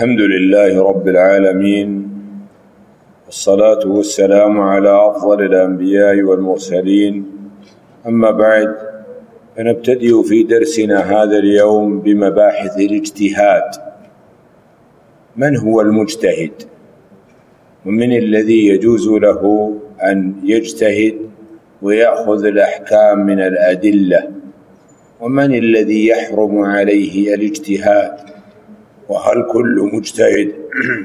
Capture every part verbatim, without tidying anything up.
الحمد لله رب العالمين، والصلاة والسلام على أفضل الأنبياء والمرسلين. أما بعد، فنبتدئ في درسنا هذا اليوم بمباحث الاجتهاد. من هو المجتهد؟ ومن الذي يجوز له أن يجتهد ويأخذ الأحكام من الأدلة؟ ومن الذي يحرم عليه الاجتهاد؟ وهل كل مجتهد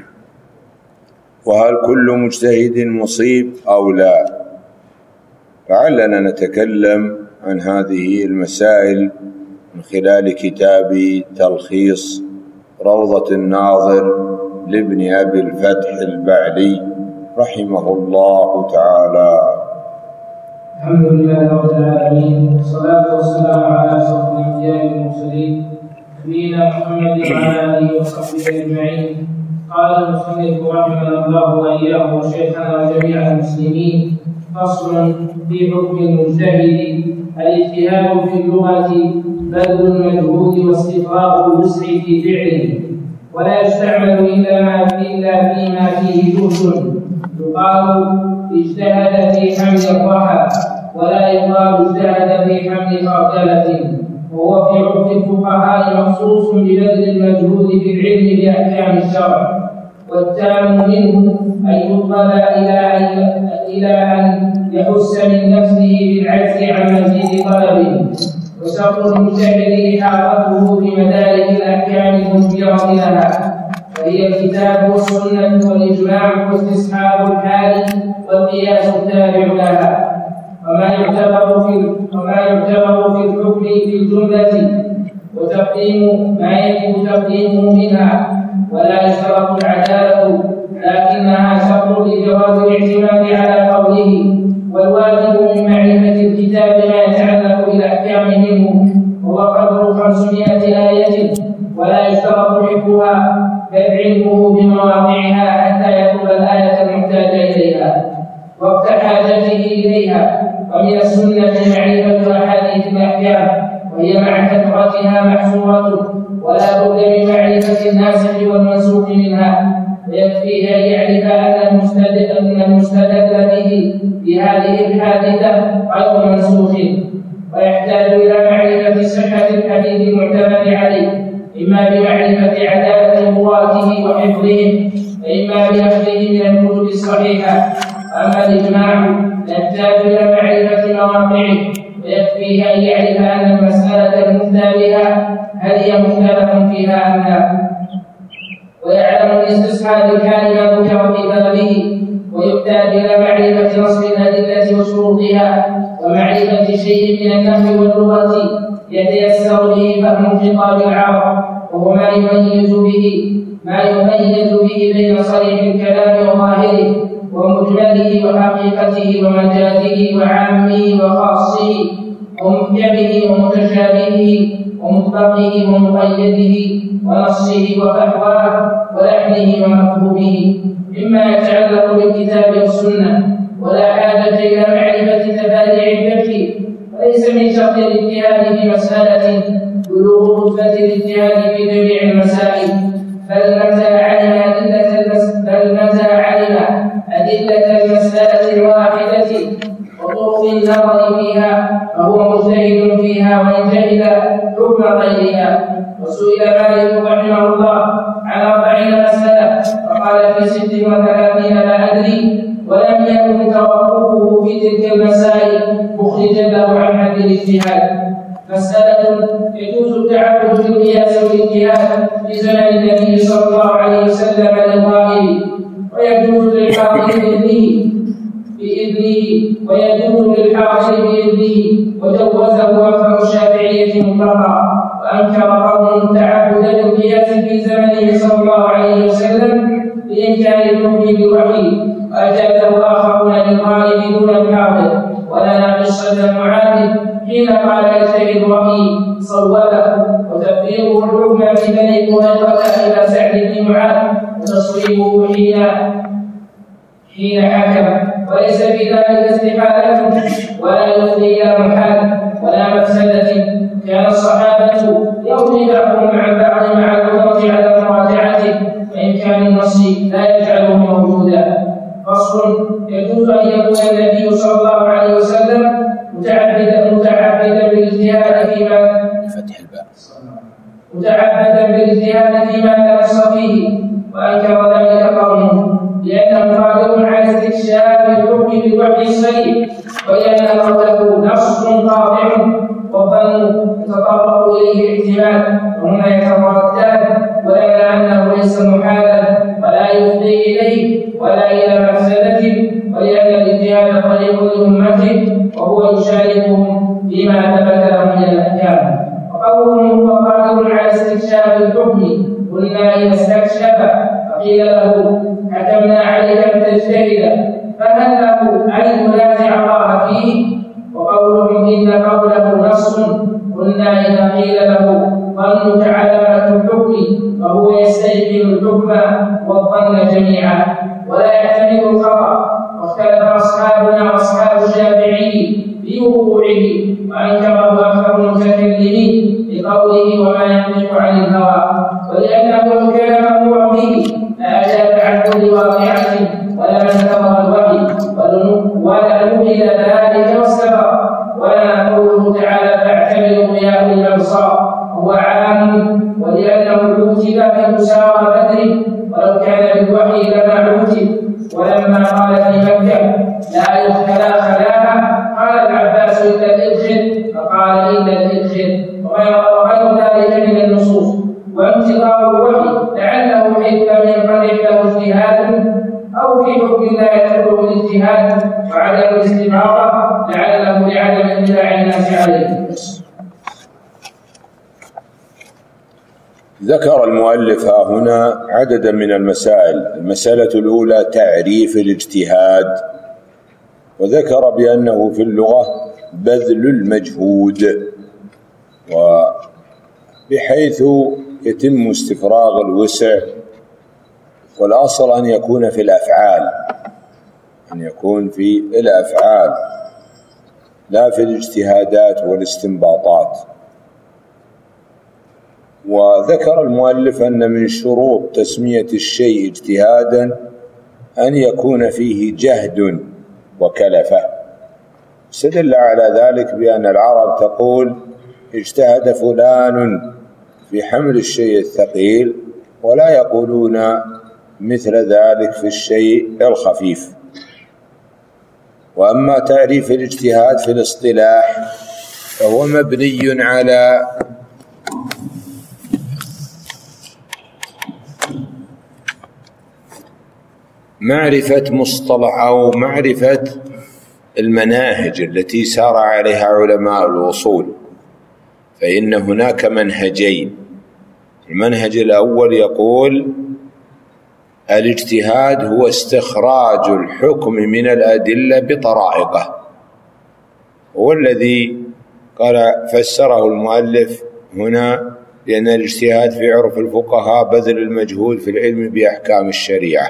وهل كل مجتهد مصيب أو لا؟ لعلنا نتكلم عن هذه المسائل من خلال كتاب تلخيص روضة الناظر لابن أبي الفتح البعلي رحمه الله تعالى. الحمد لله رب العالمين، والصلاة والسلام على أشرف الأنبياء والمرسلين نبينا محمد وعلى آله وصحبه أجمعين. قال المصنف رحمه الله وإياه وشيخنا وجميع المسلمين: فصل في حكم المجتهد. الاجتهاد في اللغة بذل المجهود واستفراغ الوسع في فعله، ولا يستعمل إلا ما إلا فيما فيه جهد. يقال اجتهد في حمل الرحى، ولا يقال اجتهد في حمل خردلة. وهو في عرف الفقهاء مخصوص ببذل المجهود في العلم بأحكام الشرع، والتام منه أن يطلب إلى أن إلى أن يحس من نفسه بالعجز عن مزيد طلب. وشرط المجتهد إحاطته بمدارك الأحكام المجبرة لها، وهي الكتاب والسنة والإجماع واستصحاب الحال والقياس التابع لها، وما يعتبر في وما يعتبر في الحكم في الجملة، وتقديم ما يجب تقديمه منها. ولا يشترط العدالة، لكنها شرط لجواز الاعتماد على قوله. والواجب من معرفة الكتاب ما يتعلق بالأحكام منه، وهو قدر خمسمائة آية، ولا يشترط حفظها بل علمه بمواضعها حتى يطلب الآية المحتاجة إليها وقت حاجته إليها. ومن السنة معرفة أحاديث الأحكام، وهي مع كثرتها محصورة، ولا بد من معرفة الناسخ والمنسوخ منها. ويكفيه أن يعرف أن المستدل المستدل به في هذه الحادثة غير منسوخ، ويحتاج إلى معرفة صحة الحديث المعتمد عليه، إما بمعرفة عدالة رواته وحفظهم، وإما بأخذه من الكتب الصحيحة. أما الإجماع يحتاج إلى معرفة مواقعه، ويكفيه أن يعرف أن المسألة المفتى بها هل هي مختلف فيها أم لا، ويعلم من استصحاب الحال ما ذكر في بابه. ويحتاج إلى معرفة نصب الأدلة وشروطها، ومعرفة شيء من النحو واللغة يتيسر به فهم خطاب العرب، وهو ما يميز به ما يميز به بين صريح الكلام وظاهره، ومجمله وحقيقته ومجازه وعامه وخاصه، ومحكمه ومتشابهه، ومطلقه ومقيده، ونصه وفحواه، ولحنه ومفهومه، مما يتعلق بالكتاب والسنة. ولا حاجة إلى معرفة تفاريع الفقه، وليس من شرط الاجتهاد في مسألة بلوغ رتبة الاجتهاد في جميع المسائل، بل متى علم أدلة بل متى علم أدلة المسألة الواحدة وطرق النظر فيها فهو مجتهد فيها، وإن جهل حكم غيرها. وسئل مالك رحمه الله عن أربعين مسألة فقال في ست وثلاثين لا أدري، ولم يكن توقفه في تلك المسائل مخرجا له عن حد الاجتهاد. مسألة: يجوز التعبد بالقياس والاجتهاد في زمن النبي صلى الله عليه وسلم للغائب، ويجوز للحاضر بإذنه بإذنه ويجوز للحاضر بإذنه وجوزه أكثر الشافعية مطلقا. وأنكر قوم التعبد بالقياس في زمنه صلى الله عليه وسلم لإنكار الحكم بالوحي، وأجازه آخرون للغائب دون الحاضر. ولنا قصة معاذ حين قال يجتهد رأيي صوبه، وتفريغه الحكم في بني قريظة إلى سعد بن معاذ، وتصويبه حين حين حكم. وليس في ذلك استحالة ولا يفضي إلى محال ولا مفسدة. كان الصحابة يروي بعضهم عن بعض مع القدرة على مراجعته وإن كان النص لا يجعله موجودا. فصل: يجوز أن يكون النبي صلى الله عليه وسلم متعبدا متعبدا بالاجتهاد فيما فتح الباب متعبدا بالاجتهاد فيما لا نص فيه، وأنكر ذلك قومه لأنه قادر على استكشاف الحكم بالوحي الصحيح، ولأن قوله نص قاطع والظن يتطرق إليه احتمال وهما يترددان، ولولا أنه ليس محالا ولا يفضي إليه ولا إلى مفسدة، ولأن الاجتهاد طريق لأمته وهو يشاركهم فيما ثبت لهم من الأحكام. وقوله هو قادر على استكشاف الحكم، قلنا إذا استكشف فقيل له حكمنا عليك أن تجتهد، فهل له أن ينازع الله فيه؟ وقولهم إن قوله نص، قلنا إذا قيل له ظنك علامة الحكم فهو يستيقن الحكم والظن جميعا ولا يحتمل الخطأ. واختلف أصحابنا وأصحاب الشافعي في وقوعه، وأنكره أكثر المتكلمين بقوله وما ينطق عن الهوى، ولأنه لو كان مقطوعا به لأجاب عن كل واقعة ولا انتظر الوحي ولا نقل ذلك واستبر. ولا قوله تعالى فاعتبروا يا أولي الأبصار هو عام، ولأنه عوتب في مساوى بدر ولو كان بالوحي لما عوتب. ولما قال في مكة لا يخلا خلاها قال العباس إلا الإدخل، فقال إلا الإدخل، وغير ذلك من النصوص. وانتظار الوحي لعله حيث لم ينقطع له اجتهاد أو في حكم لا يدخله الاجتهاد، وعدم الاستبعاض لعله لعدم اطلاع الناس عليه. ذكر المؤلف هنا عددا من المسائل. المسألة الأولى تعريف الاجتهاد، وذكر بأنه في اللغة بذل المجهود، وبحيث يتم استفراغ الوسع، والأصل أن يكون في الأفعال، أن يكون في الأفعال لا في الاجتهادات والاستنباطات. وذكر المؤلف أن من شروط تسمية الشيء اجتهادا أن يكون فيه جهد وكلفة. استدل على ذلك بأن العرب تقول اجتهد فلان في حمل الشيء الثقيل، ولا يقولون مثل ذلك في الشيء الخفيف. وأما تعريف الاجتهاد في الاصطلاح فهو مبني على معرفة مصطلح أو معرفة المناهج التي سار عليها علماء الوصول. فإن هناك منهجين. المنهج الأول يقول الاجتهاد هو استخراج الحكم من الأدلة بطرائقه، هو الذي قال فسره المؤلف هنا بأن الاجتهاد في عرف الفقهاء بذل المجهود في العلم بأحكام الشريعة،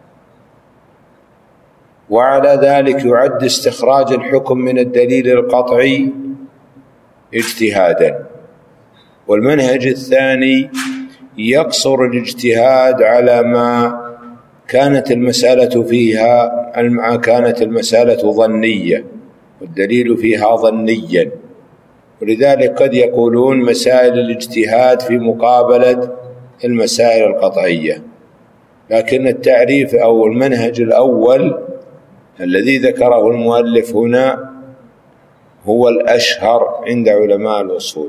وعلى ذلك يعد استخراج الحكم من الدليل القطعي اجتهادا. والمنهج الثاني يقصر الاجتهاد على ما كانت المسألة فيها ما كانت المسألة ظنية والدليل فيها ظنيا، ولذلك قد يقولون مسائل الاجتهاد في مقابلة المسائل القطعية. لكن التعريف أو المنهج الأول الذي ذكره المؤلف هنا هو الأشهر عند علماء الأصول.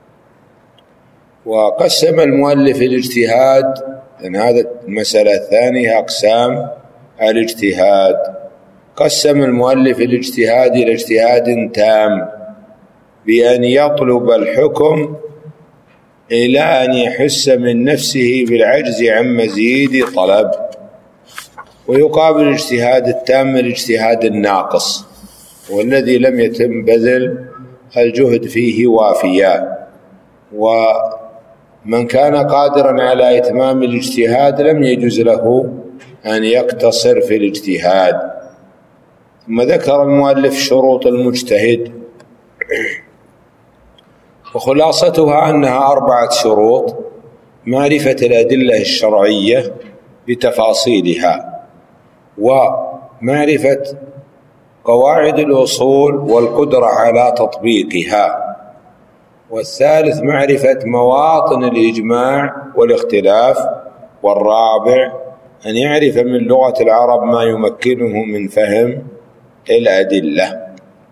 وقسم المؤلف الاجتهاد، لأن هذا المسألة الثانية أقسام الاجتهاد، قسم المؤلف الاجتهاد إلى اجتهاد تام بأن يطلب الحكم إلى أن يحس من نفسه بالعجز عن مزيد طلب، ويقابل الاجتهاد التام الاجتهاد الناقص والذي لم يتم بذل الجهد فيه وافيا. ومن كان قادرا على إتمام الاجتهاد لم يجوز له أن يقتصر في الاجتهاد، ثم ذكر المؤلف شروط المجتهد، وخلاصتها أنها أربعة شروط: معرفة الأدلة الشرعية بتفاصيلها، ومعرفة قواعد الأصول والقدرة على تطبيقها، والثالث معرفة مواطن الإجماع والاختلاف، والرابع أن يعرف من لغة العرب ما يمكنه من فهم الأدلة.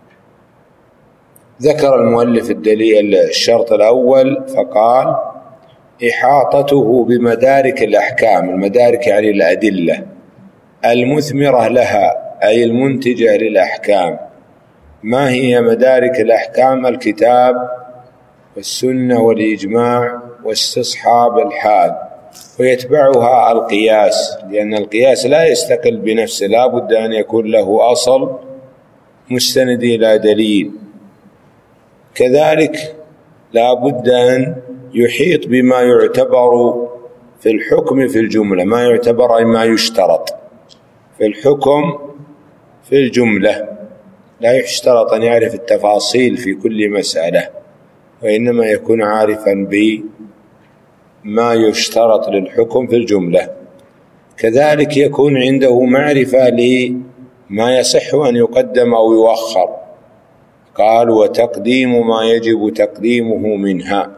ذكر المؤلف الدليل الشرط الأول فقال: إحاطته بمدارك الأحكام. المدارك يعني الأدلة المثمرة لها، أي المنتجة للأحكام. ما هي مدارك الأحكام؟ الكتاب والسنة والإجماع واستصحاب الحال، ويتبعها القياس، لأن القياس لا يستقل بنفسه، لا بد أن يكون له أصل مستند إلى دليل. كذلك لا بد أن يحيط بما يعتبر في الحكم في الجملة، ما يعتبر أي ما يشترط في الحكم في الجملة. لا يشترط أن يعرف التفاصيل في كل مسألة، وإنما يكون عارفا بما يشترط للحكم في الجملة. كذلك يكون عنده معرفة لما يصح أن يقدم أو يؤخر، قال: وتقديم ما يجب تقديمه منها.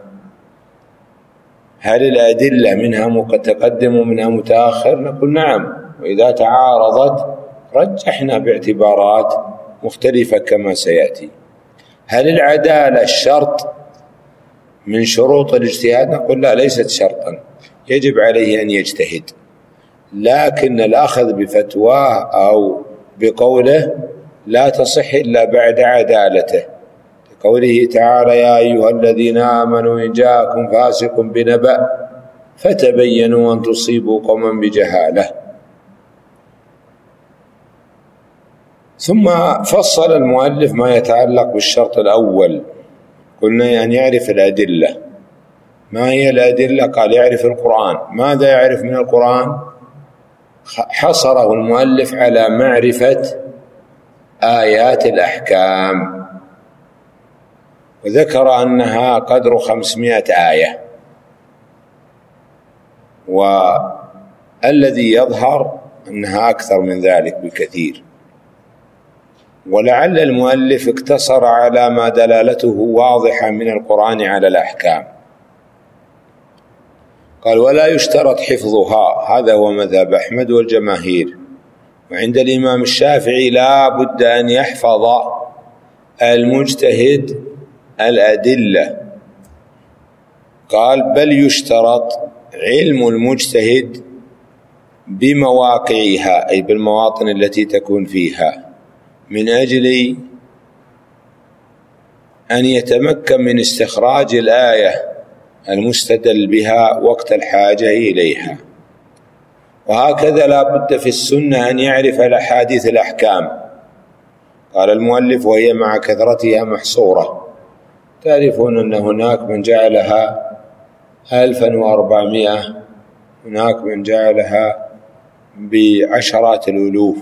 هل الأدلة منها متقدم ومنها متأخر؟ نقول نعم، وإذا تعارضت رجحنا باعتبارات مختلفة كما سيأتي. هل العدالة الشرط من شروط الاجتهاد؟ نقول لا، ليست شرطا، يجب عليه أن يجتهد، لكن الأخذ بفتواه أو بقوله لا تصح إلا بعد عدالته، قوله تعالى: يا أيها الذين آمنوا إن جاءكم فاسق بنبأ فتبينوا أن تصيبوا قوما بجهالة. ثم فصل المؤلف ما يتعلق بالشرط الأول، قلنا أن يعرف الأدلة. ما هي الأدلة؟ قال: يعرف القرآن. ماذا يعرف من القرآن؟ حصره المؤلف على معرفة آيات الأحكام، وذكر أنها قدر خمسمائة آية، والذي يظهر أنها أكثر من ذلك بكثير. ولعل المؤلف اقتصر على ما دلالته واضحة من القرآن على الأحكام. قال: ولا يشترط حفظها. هذا هو مذهب أحمد والجماهير، وعند الإمام الشافعي لا بد أن يحفظ المجتهد الأدلة. قال: بل يشترط علم المجتهد بمواقعها، أي بالمواطن التي تكون فيها، من أجل أن يتمكن من استخراج الآية المستدل بها وقت الحاجة إليها. وهكذا لا بد في السنة أن يعرف الأحاديث الأحكام. قال المؤلف: وهي مع كثرتها محصورة. تعرفون أن هناك من جعلها ألفا وأربعمائة، هناك من جعلها بعشرات الألوف.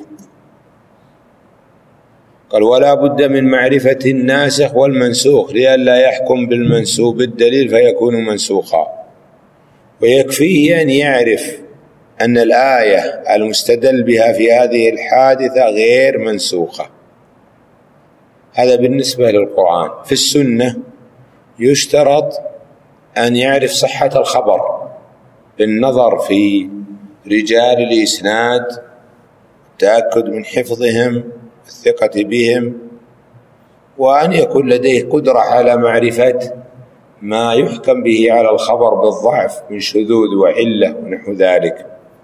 قال: ولا بد من معرفة الناسخ والمنسوخ، لئلا يحكم بالمنسوب الدليل فيكون منسوخا. ويكفيه أن يعرف أن الآية المستدل بها في هذه الحادثة غير منسوخة. هذا بالنسبة للقرآن. في السنة يشترط أن يعرف صحة الخبر بالنظر في رجال الإسناد، التأكد من حفظهم، الثقة بهم، وأن يكون لديه قدرة على معرفة ما يحكم به على الخبر بالضعف من شذوذ وعلة ونحو ذلك.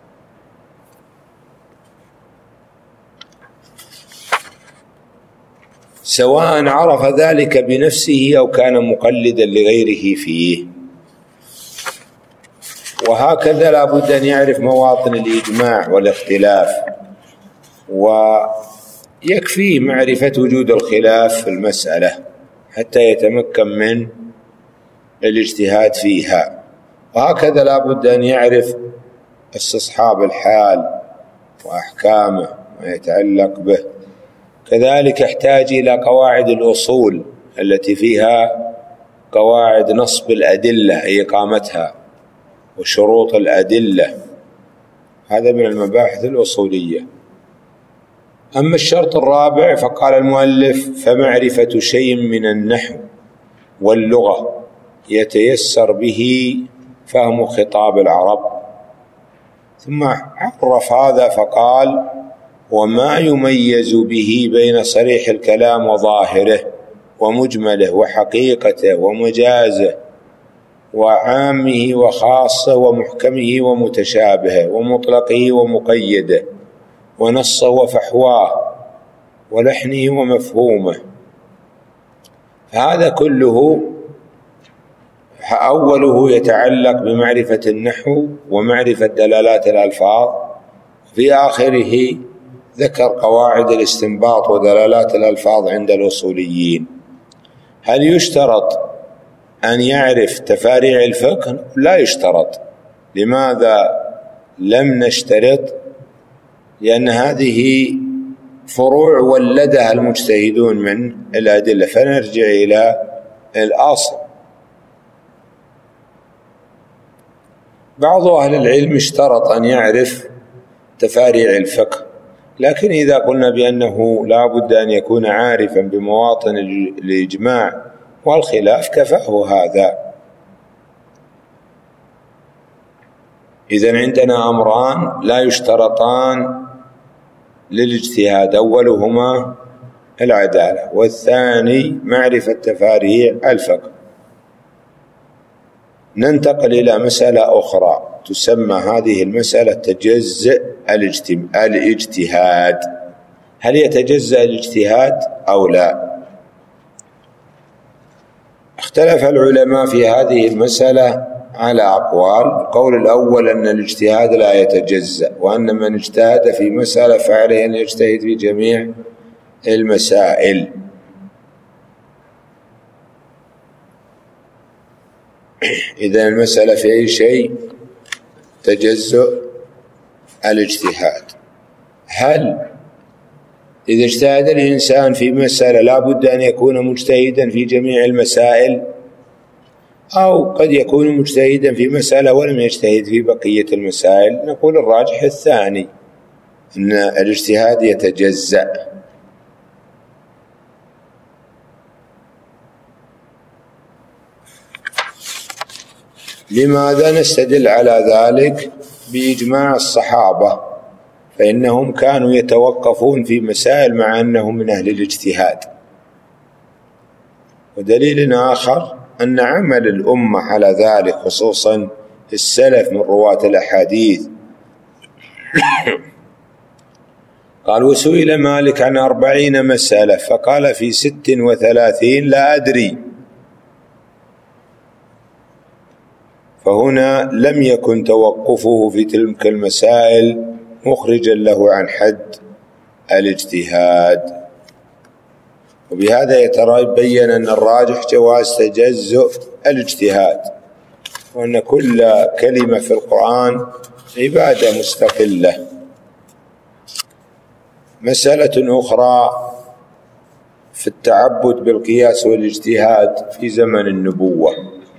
سواء عرف ذلك بنفسه أو كان مقلدا لغيره فيه. وهكذا لا بد أن يعرف مواطن الإجماع والاختلاف، ويكفي معرفة وجود الخلاف في المسألة حتى يتمكن من الاجتهاد فيها. وهكذا لا بد أن يعرف استصحاب الحال وأحكامه ما يتعلق به. كذلك يحتاج إلى قواعد الأصول التي فيها قواعد نصب الأدلة أي إقامتها وشروط الأدلة، هذا من المباحث الأصولية. أما الشرط الرابع فقال المؤلف: فمعرفة شيء من النحو واللغة يتيسر به فهم خطاب العرب. ثم عرف هذا فقال: وما يميز به بين صريح الكلام وظاهره ومجمله وحقيقته ومجازه وعامه وخاصه ومحكمه ومتشابهه ومطلقه ومقيده ونصه وفحواه ولحنه ومفهومه. هذا كله أوله يتعلق بمعرفة النحو ومعرفة دلالات الألفاظ، في آخره ذكر قواعد الاستنباط ودلالات الألفاظ عند الأصوليين. هل يشترط أن يعرف تفاريع الفقه؟ لا يشترط. لماذا لم نشترط؟ لأن هذه فروع ولدها المجتهدون من الأدلة، فنرجع إلى الأصل. بعض أهل العلم اشترط أن يعرف تفاريع الفقه، لكن إذا قلنا بأنه لا بد أن يكون عارفا بمواطن الإجماع والخلاف كفاه هذا. إذن عندنا أمران لا يشترطان للاجتهاد: أولهما العدالة، والثاني معرفة تفاريع الفقه. ننتقل إلى مسألة أخرى تسمى هذه المسألة تجزئ الاجتهاد. هل يتجزأ الاجتهاد أو لا؟ اختلف العلماء في هذه المسألة على أقوال. القول الأول أن الاجتهاد لا يتجزأ، وأن من اجتهد في مسألة فعليه أن يجتهد في جميع المسائل. إذن المسألة في أي شيء تجزؤ الاجتهاد. هل إذا اجتهد الإنسان في مسألة لا بد أن يكون مجتهدا في جميع المسائل، أو قد يكون مجتهدا في مسألة ولم يجتهد في بقية المسائل؟ نقول الراجح الثاني، أن الاجتهاد يتجزأ. لماذا نستدل على ذلك؟ بإجماع الصحابة، فإنهم كانوا يتوقفون في مسائل مع أنهم من أهل الاجتهاد. ودليل آخر أن عمل الأمة على ذلك، خصوصا السلف من رواة الأحاديث. قال: وسئل مالك عن أربعين مسألة فقال في ست وثلاثين لا أدري. فهنا لم يكن توقفه في تلك المسائل مخرجا له عن حد الاجتهاد. وبهذا يتبين أن الراجح جواز تجزؤ الاجتهاد، وأن كل كلمة في القرآن عبادة مستقلة. مسألة أخرى في التعبد بالقياس والاجتهاد في زمن النبوة: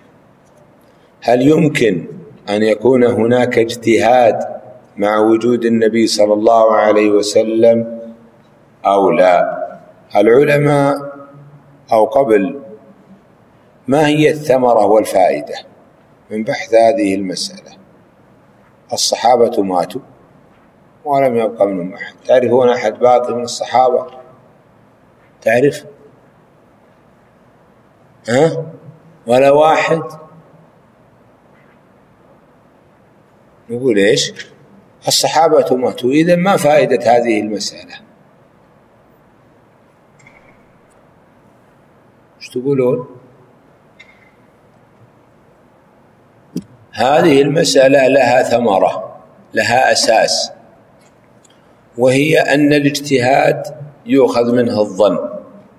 هل يمكن أن يكون هناك اجتهاد مع وجود النبي صلى الله عليه وسلم أو لا؟ العلماء أو قبل ما هي الثمرة والفائدة من بحث هذه المسألة؟ الصحابة ماتوا ولم يبقى منهم أحد. تعرفون أحد باقي من الصحابة؟ تعرف؟ ها؟ ولا واحد؟ نقول إيش؟ الصحابة ماتوا. إذا ما فائدة هذه المسألة؟ ايش تقولون؟ هذه المسألة لها ثمرة، لها أساس، وهي أن الاجتهاد يؤخذ منه الظن،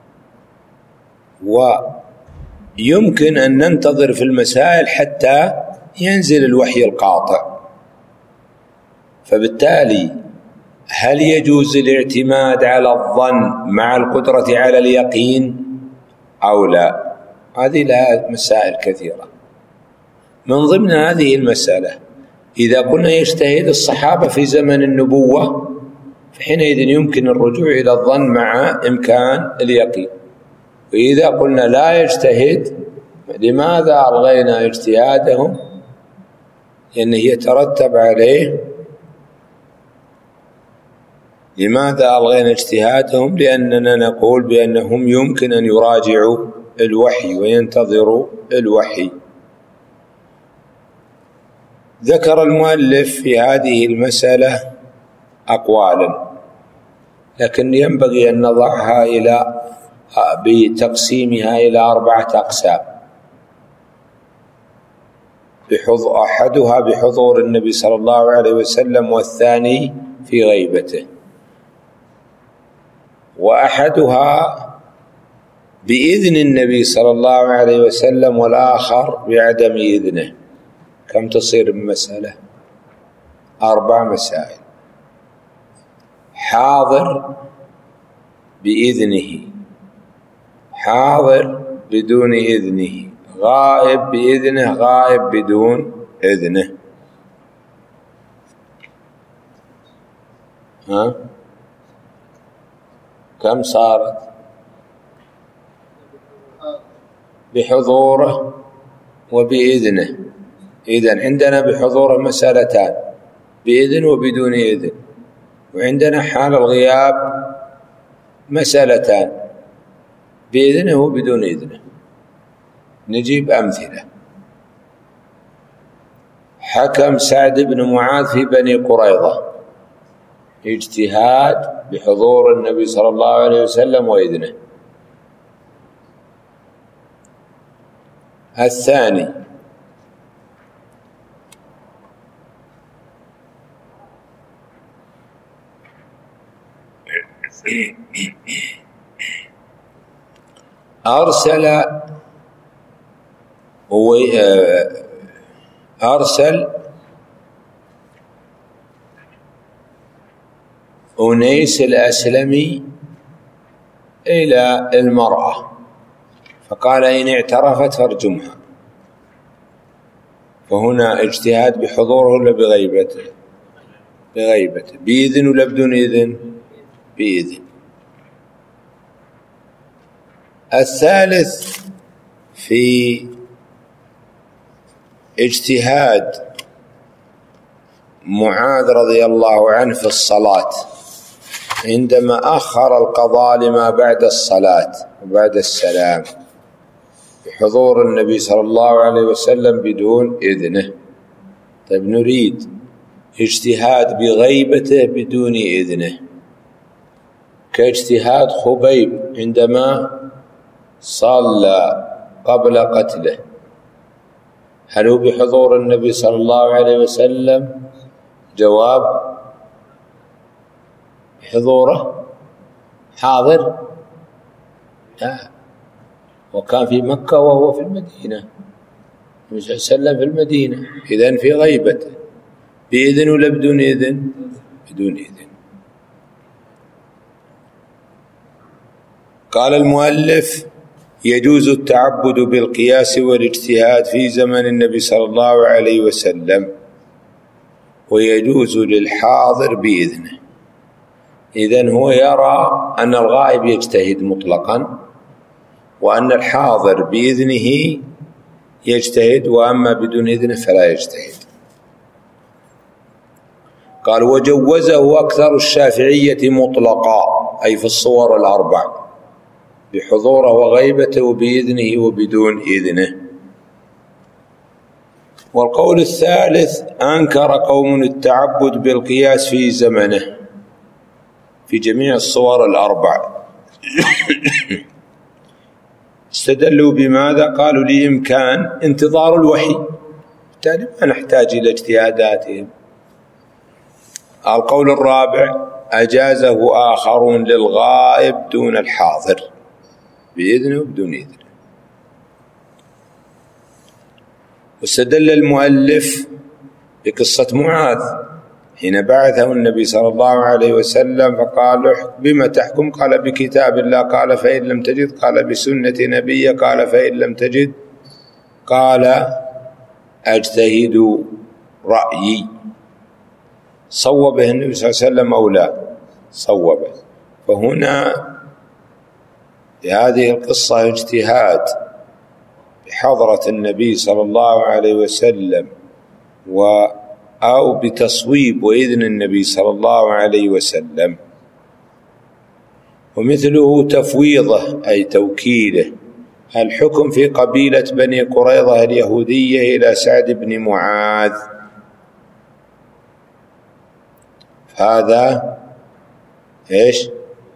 ويمكن أن ننتظر في المسائل حتى ينزل الوحي القاطع. فبالتالي هل يجوز الاعتماد على الظن مع القدرة على اليقين أو لا؟ هذه لها مسائل كثيرة. من ضمن هذه المسألة إذا كنا يجتهد الصحابة في زمن النبوة فحينئذ يمكن الرجوع إلى الظن مع إمكان اليقين، وإذا قلنا لا يجتهد لماذا ألغينا اجتهادهم؟ لأنه يترتب عليه لماذا ألغينا اجتهادهم؟ لأننا نقول بأنهم يمكن أن يراجعوا الوحي وينتظروا الوحي. ذكر المؤلف في هذه المسألة أقوالا، لكن ينبغي أن نضعها إلى بتقسيمها إلى أربعة أقسام. أحدها بحضور النبي صلى الله عليه وسلم، والثاني في غيبته، وأحدها بإذن النبي صلى الله عليه وسلم، والآخر بعدم إذنه. كم تصير المسألة؟ أربع مسائل. حاضر بإذنه، حاضر بدون إذنه، غائب بإذنه، غائب بدون إذنه. ها؟ كم صارت؟ بحضوره وبإذنه. إذن عندنا بحضوره مسألتان، بإذن وبدون إذن، وعندنا حال الغياب مسألتان، بإذنه وبدون إذنه. نجيب أمثلة. حكم سعد بن معاذ في بني قريظة، اجتهاد بحضور النبي صلى الله عليه وسلم وإذنه. الثاني أرسل أرسل أنيس الأسلمي إلى المرأة فقال إن اعترفت فارجمها. فهنا اجتهاد بحضوره ولا بغيبته؟ بغيبته. بإذن ولا بدون إذن؟ بإذن. الثالث في اجتهاد معاذ رضي الله عنه في الصلاة عندما أخر القضاء لما بعد الصلاة وبعد السلام بحضور النبي صلى الله عليه وسلم بدون إذنه. طيب نريد اجتهاد بغيبته بدون إذنه، كاجتهاد خبيب عندما صلى قبل قتله، هل هو بحضور النبي صلى الله عليه وسلم؟ جواب بحضوره. حاضر؟ لا، وكان في مكة وهو في المدينة، النبي صلى الله عليه وسلم في المدينة، إذن في غيبته. بإذن ولا بدون إذن؟ بدون إذن. قال المؤلف يجوز التعبد بالقياس والاجتهاد في زمن النبي صلى الله عليه وسلم، ويجوز للحاضر بإذنه. إذن هو يرى أن الغائب يجتهد مطلقا، وأن الحاضر بإذنه يجتهد، وأما بدون إذنه فلا يجتهد. قال وجوزه أكثر الشافعية مطلقا، أي في الصور الأربع، بحضوره وغيبته وبإذنه وبدون إذنه. والقول الثالث أنكر قوم التعبد بالقياس في زمنه في جميع الصور الأربع. استدلوا بماذا؟ قالوا لإمكان انتظار الوحي، بالتالي ما نحتاج إلى اجتهاداتهم. القول الرابع أجازه آخرون للغائب دون الحاضر بإذنه وبدون إذنه. واستدل المؤلف بقصة معاذ حين بعثه النبي صلى الله عليه وسلم فقال له بما تحكم؟ قال بكتاب الله. قال فإن لم تجد؟ قال بسنة نبي. قال فإن لم تجد؟ قال أجتهد رأيي. صوبه النبي صلى الله عليه وسلم أو لا؟ صوبه. فهنا في هذه القصة اجتهاد بحضرة النبي صلى الله عليه وسلم و أو بتصويب وإذن النبي صلى الله عليه وسلم. ومثله تفويضه أي توكيله. الحكم في قبيلة بني قريظة اليهودية إلى سعد بن معاذ، هذا إيش؟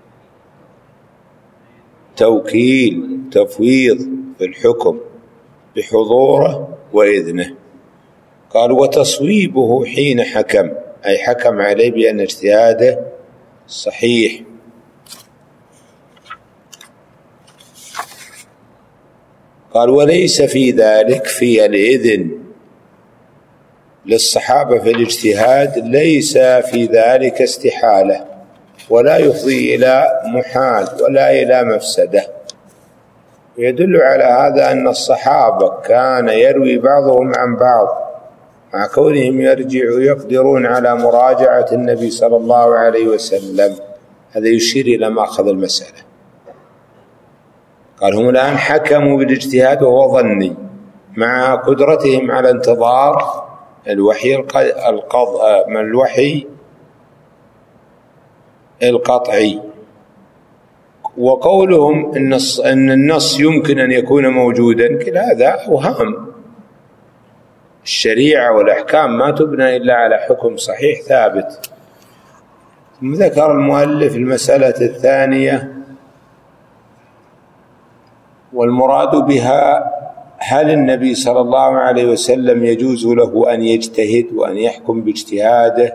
توكيل، تفويض في الحكم بحضوره وإذنه. قال وتصويبه حين حكم، أي حكم عليه بأن اجتهاده صحيح. قال وليس في ذلك، في الإذن للصحابة في الاجتهاد ليس في ذلك استحالة، ولا يفضي إلى محال ولا إلى مفسدة. يدل على هذا أن الصحابة كان يروي بعضهم عن بعض مع كونهم يرجعوا يقدرون على مراجعة النبي صلى الله عليه وسلم. هذا يشير إلى مأخذ المسألة. قال هم الآن حكموا بالاجتهاد وهو ظني مع قدرتهم على انتظار الوحي القض من الوحي القطعي. وقولهم إن أن النص يمكن أن يكون موجودا، كل هذا أوهام. الشريعة والأحكام ما تبنى إلا على حكم صحيح ثابت. ثم ذكر المؤلف المسألة الثانية والمراد بها هل النبي صلى الله عليه وسلم يجوز له أن يجتهد وأن يحكم باجتهاده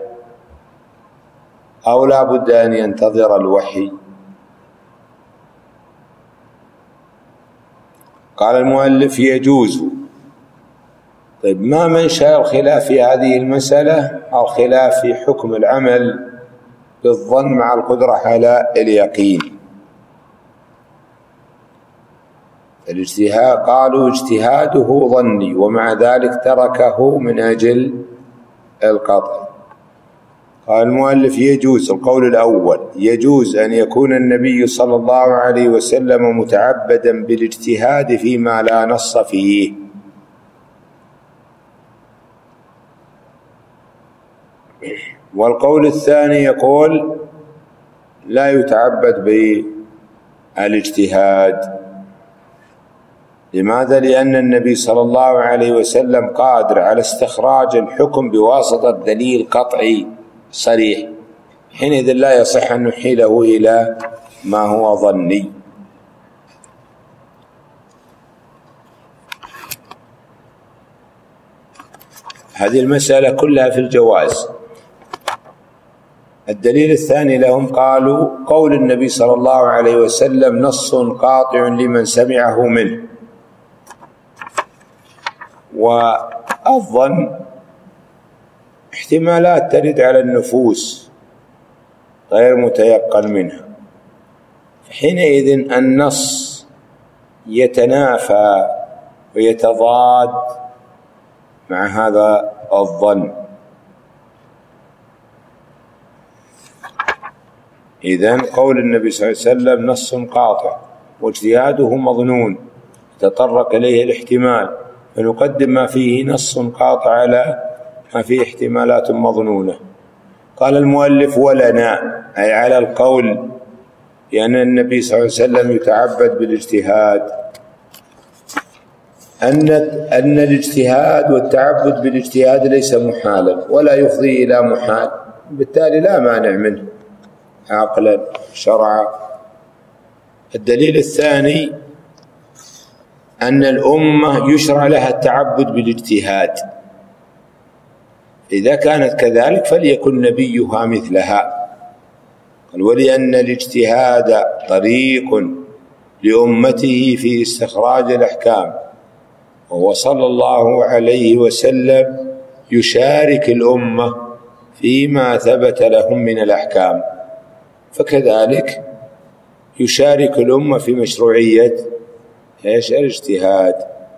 أو لا بد أن ينتظر الوحي؟ قال المؤلف يجوز. طيب ما منشأ الخلاف في هذه المسألة؟ الخلاف في حكم العمل بالظن مع القدرة على اليقين. الاجتهاد قالوا اجتهاده ظني ومع ذلك تركه من أجل القطع. قال المؤلف يجوز. القول الأول يجوز أن يكون النبي صلى الله عليه وسلم متعبدا بالاجتهاد فيما لا نص فيه، والقول الثاني يقول لا يتعبد بالاجتهاد. لماذا؟ لأن النبي صلى الله عليه وسلم قادر على استخراج الحكم بواسطة دليل قطعي صريح، حينئذ لا يصح أن نحيله إلى ما هو ظني. هذه المسألة كلها في الجواز. الدليل الثاني لهم قالوا قول النبي صلى الله عليه وسلم نص قاطع لمن سمعه منه، والظن احتمالات ترد على النفوس غير متيقن منها، حينئذ النص يتنافى ويتضاد مع هذا الظن. إذن قول النبي صلى الله عليه وسلم نص قاطع واجتهاده مظنون يتطرق إليه الاحتمال، فنقدم ما فيه نص قاطع على ما فيه احتمالات مظنونة. قال المؤلف ولنا، أي على القول بأن النبي صلى الله عليه وسلم يتعبد بالاجتهاد، أن أن الاجتهاد والتعبد بالاجتهاد ليس محالا ولا يفضي إلى محال، بالتالي لا مانع منه عقلا شرعا. الدليل الثاني أن الأمة يشرع لها التعبد بالاجتهاد، إذا كانت كذلك فليكن نبيها مثلها. قال ولأن الاجتهاد طريق لأمته في استخراج الأحكام، وهو صلى الله عليه وسلم يشارك الأمة فيما ثبت لهم من الأحكام، فكذلك يشارك الأمة في مشروعية إيش؟ الاجتهاد.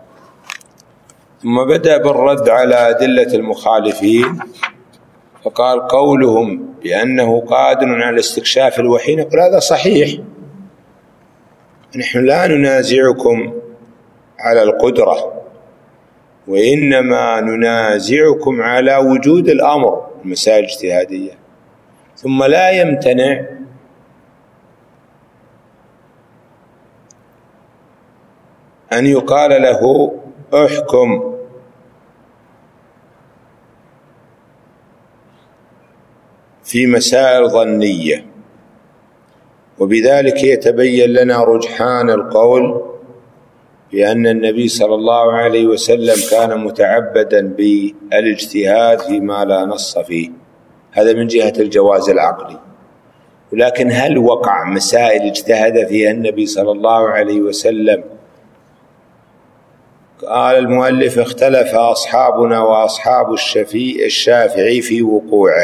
ثم بدأ بالرد على أدلة المخالفين، فقال: قولهم بأنه قادر على استكشاف الوحي، نقول هذا صحيح، نحن لا ننازعكم على القدرة، وإنما ننازعكم على وجود الأمر، المسائل الاجتهادية. ثم لا يمتنع أن يقال له: احكم في مسائل ظنية، وبذلك يتبين لنا رجحان القول بأن النبي صلى الله عليه وسلم كان متعبدا بالاجتهاد فيما لا نص فيه، هذا من جهة الجواز العقلي. ولكن هل وقع مسائل اجتهد فيها النبي صلى الله عليه وسلم؟ قال المؤلف: اختلف أصحابنا وأصحاب الشافعي في وقوعه.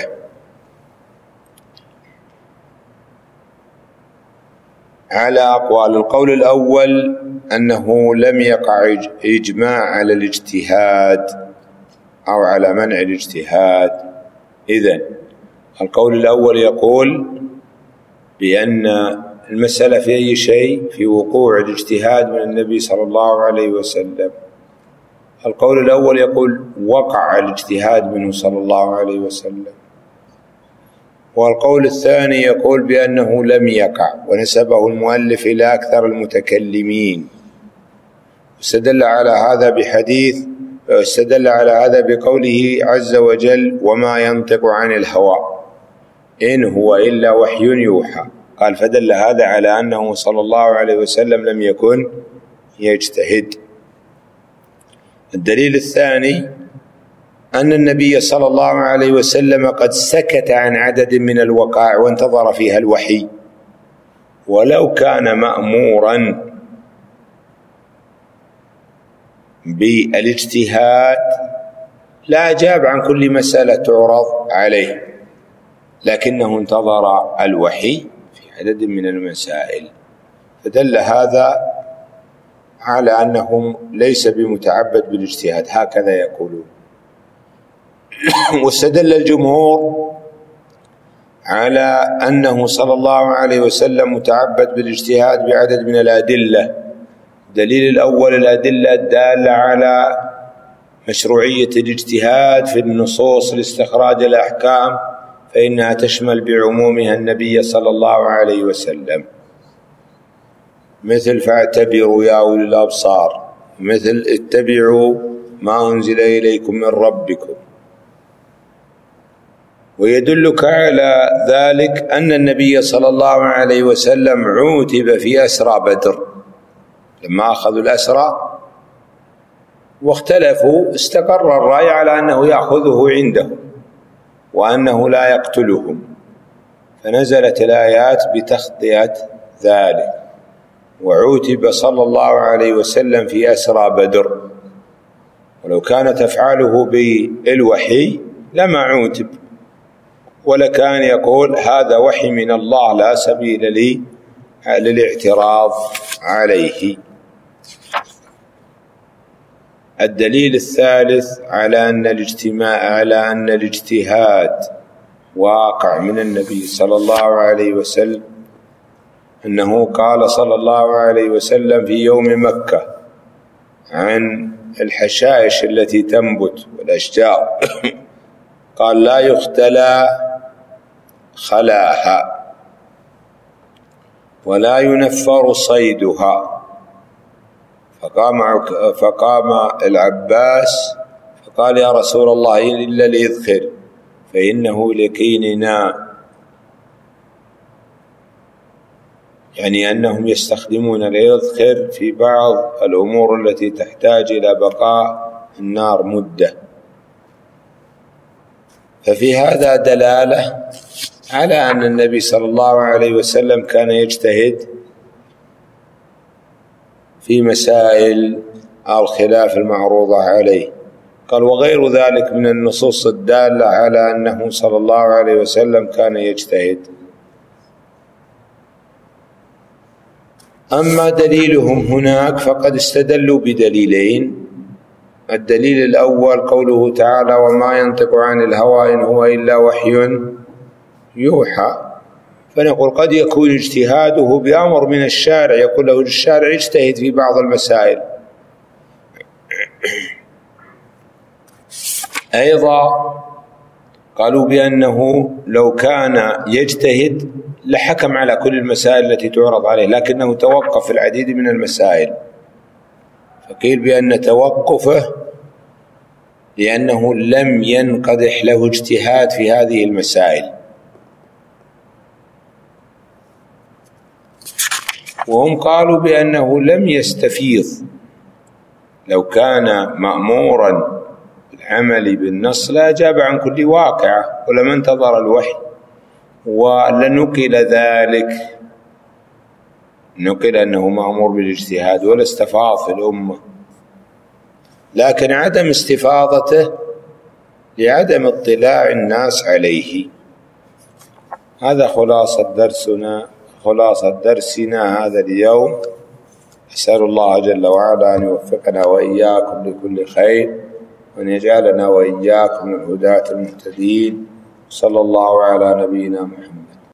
على أقوال. القول الأول أنه لم يقع إجماع على الاجتهاد أو على منع الاجتهاد. إذن القول الأول يقول بأن المسألة في أي شيء في وقوع الاجتهاد من النبي صلى الله عليه وسلم. القول الأول يقول وقع الاجتهاد منه صلى الله عليه وسلم. والقول الثاني يقول بأنه لم يقع، ونسبه المؤلف إلى أكثر المتكلمين، واستدل على هذا بحديث استدل على هذا بقوله عز وجل: وما ينطق عن الهوى إن هو إلا وحي يوحى. قال: فدل هذا على أنه صلى الله عليه وسلم لم يكن يجتهد. الدليل الثاني أن النبي صلى الله عليه وسلم قد سكت عن عدد من الوقائع وانتظر فيها الوحي، ولو كان مأمورا بالاجتهاد لا أجاب عن كل مسألة تعرض عليه، لكنه انتظر الوحي في عدد من المسائل، فدل هذا على أنه ليس بمتعبد بالاجتهاد، هكذا يقولون. واستدل الجمهور على أنه صلى الله عليه وسلم متعبد بالاجتهاد بعدد من الأدلة. دليل الأول الأدلة الدالة على مشروعية الاجتهاد في النصوص لاستخراج الأحكام، فإنها تشمل بعمومها النبي صلى الله عليه وسلم، مثل فاعتبروا يا أولي الأبصار، مثل اتبعوا ما أنزل إليكم من ربكم. ويدلك على ذلك أن النبي صلى الله عليه وسلم عوتب في أسرى بدر، لما أخذوا الأسرى واختلفوا استقر الرأي على أنه يأخذه عنده وأنه لا يقتلهم، فنزلت الآيات بتخطئة ذلك، وعوتب صلى الله عليه وسلم في أسرى بدر. ولو كانت أفعاله بالوحي لما عوتب، ولكان يقول هذا وحي من الله لا سبيل لي للاعتراض عليه. الدليل الثالث على أن الاجتماع على أن الاجتهاد واقع من النبي صلى الله عليه وسلم أنه قال صلى الله عليه وسلم في يوم مكة عن الحشائش التي تنبت والأشجار قال: لا يختلى خلاها ولا ينفر صيدها. فقام فقام العباس فقال: يا رسول الله إلا الإذخر فإنه لكيننا، يعني أنهم يستخدمون الإذخر في بعض الأمور التي تحتاج إلى بقاء النار مدة. ففي هذا دلالة على أن النبي صلى الله عليه وسلم كان يجتهد في مسائل الخلاف المعروضة عليه، قال وغير ذلك من النصوص الدالة على أنه صلى الله عليه وسلم كان يجتهد. أما دليلهم هناك فقد استدلوا بدليلين. الدليل الأول قوله تعالى وما ينطق عن الهوى إن هو إلا وحي يوحى، فنقول قد يكون اجتهاده بأمر من الشارع، يقول له الشارع اجتهد في بعض المسائل. أيضا قالوا بأنه لو كان يجتهد لحكم على كل المسائل التي تعرض عليه، لكنه توقف في العديد من المسائل، فقيل بأن توقفه لأنه لم ينقدح له اجتهاد في هذه المسائل. وهم قالوا بأنه لم يستفيض، لو كان مأمورا بالعمل بالنص لا أجاب عن كل واقعة ولم انتظر الوحي، ولنقل ذلك، نقل أنه مأمور بالاجتهاد ولا استفاض في الأمة، لكن عدم استفاضته لعدم اطلاع الناس عليه. هذا خلاصة درسنا خلاصة درسنا هذا اليوم. أسأل الله جل وعلا أن يوفقنا وإياكم لكل خير، وأن يجعلنا وإياكم من الهداة المهتدين. صلى الله على نبينا محمد.